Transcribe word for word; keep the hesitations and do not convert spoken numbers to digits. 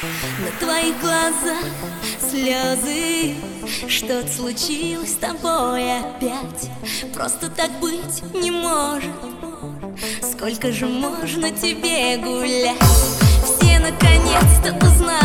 На твоих глазах слезы. Что-то случилось с тобой опять. Просто так быть не может. Сколько же можно тебе гулять? Все наконец-то узнают,